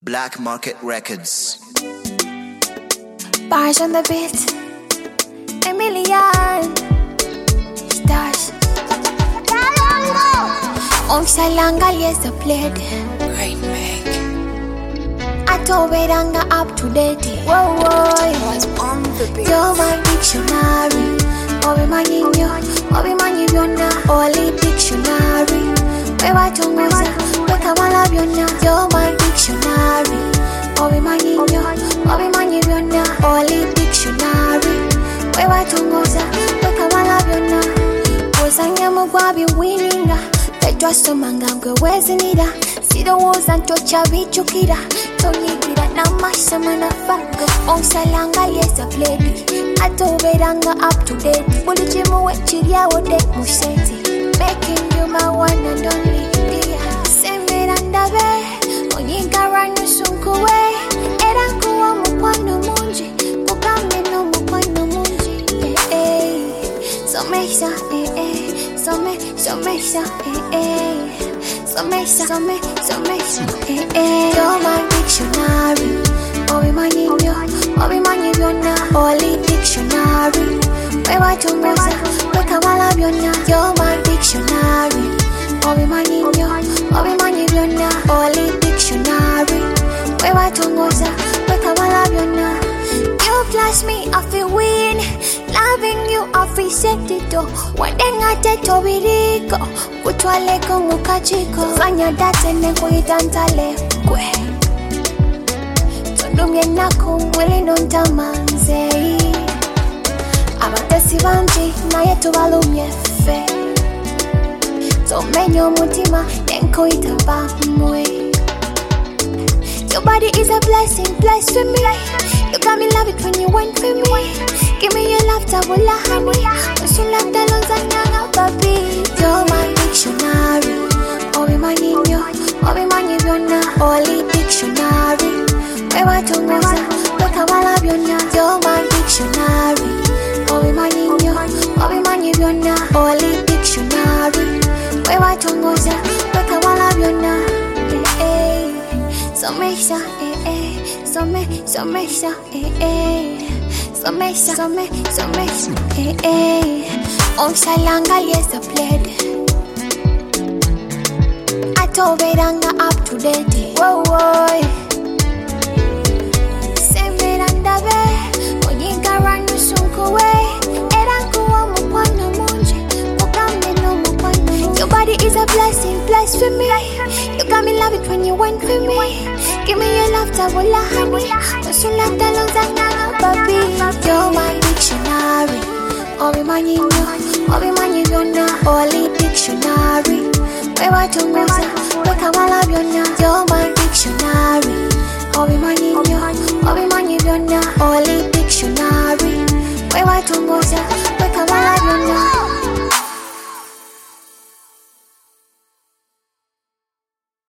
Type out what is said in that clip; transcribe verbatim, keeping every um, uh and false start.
Black Market Records. Bars on the beat, a million stars. On Salanga, yes, I played. Great make. I told Veranga up to date. Whoa, whoa, Was on the beat. you're my dictionary. Obi Manino, Obi Manibona, Oli dictionary. Weba Tongoza, Weka Malabiona, you're my dictionary. Obi Manino, Obi Manibona, Oli dictionary. Weba Tongoza, Weka Malabiona. Wazanya Mugwabi winning. Petwa Somanga, Gwezinida. See the walls and touch a bichukida. Tony did a namasha manafaka. On Salanga, yes, I played. I told Veranga up to date. Bulijimu wechiria wode museti. Making you my one and only. Same Veranda be. Onyinka ranu sunkuwe. Erankuwa mukwano munji. Kukame no mukwano munji. Eh eh. So mesha eh eh. So me, so mesha eh eh. So mesha, so me, so mesha eh eh. You're my dictionary. Obi Manino, Obi Manibona, Oli dictionary. Weba Tongoza, Weka Malabiona, you're my dictionary. Obi Manino, Obi Manibona, Oli dictionary. Weba Tongoza, Weka Malabiona. You plus me, I feel win. Loving you, I feel set it up. Wadenga teto biriko, kutwaleko mukachiko. Fanya date neko itantale kwe. Dumye nako mwele nontamanze. Abatesi banji na yetu balumye fe. Tomenyo mutima nenko itaba mwe. Your body is a blessing, blessed for me. You got me love it when you went for me. Give me your love, tabula honey. Cause you love the loans and young baby. You're my dictionary. Obi Manino, Obi Manibona, Oli dictionary. Weba Tongoza, Weka Malabiona, you're my dictionary. Obi Manino, Obi Manibona, Oli dictionary. Weba Tongoza, Weka Malabiona, eh eh. So mesha, eh eh. So me, so mesha, eh eh. So mesha, so me, so mesha, eh eh. On Salanga, yes, I played. I told Veranga up to date. Whoa, whoa. Your body is a blessing, blessed for me. You got me love it when you went for me. Give me your love, tabula honey. Cause you love the loans and young baby. You're my dictionary. Obi Manino, Obi Manibona, Oli dictionary. Weba Tongoza, Weka Malabiona, you're my dictionary. Obi Manino, Obi Manibona, Oli dictionary. Weba Tongoza, Weka Malabiona.